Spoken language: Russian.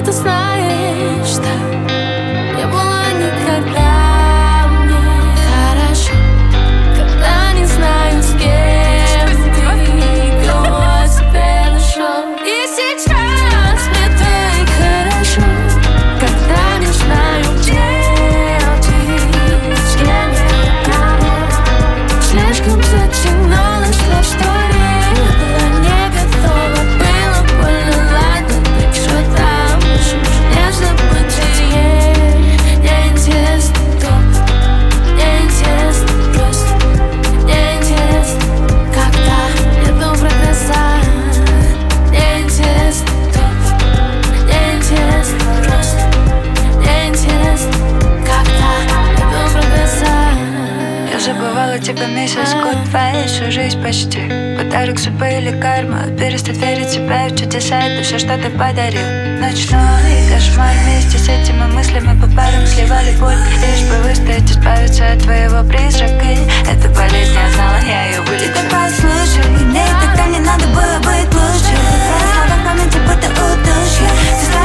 ты знаешь, что не было никогда мне хорошо, когда не знаю, с кем ты, кого себе нашел. И сейчас мне так хорошо, когда не знаю, где ты, с кем я. Слишком затянулось, что время было не готово. Было больно, ладно, так что там уж не забытие. Мне интересно только, мне интересно просто, мне интересно, когда я думаю про глаза. Мне интересно только, мне интересно просто, мне интересно, когда я думаю про глаза. Я забывала тебя месяц, год, два, и всю жизнь почти. Подарок судьбы или карма, перестать верить в себя и в чудеса. Это все, что ты подарил. Ночной кошмар вместе с этими мыслями по парам сливали боль. Лишь бы выстоять, избавиться от твоего призрака. Эта болезнь, я знала, я ее вылечу. Ты послушай, мне тогда не надо было быть лучше. Твои слова в памяти будто удушье.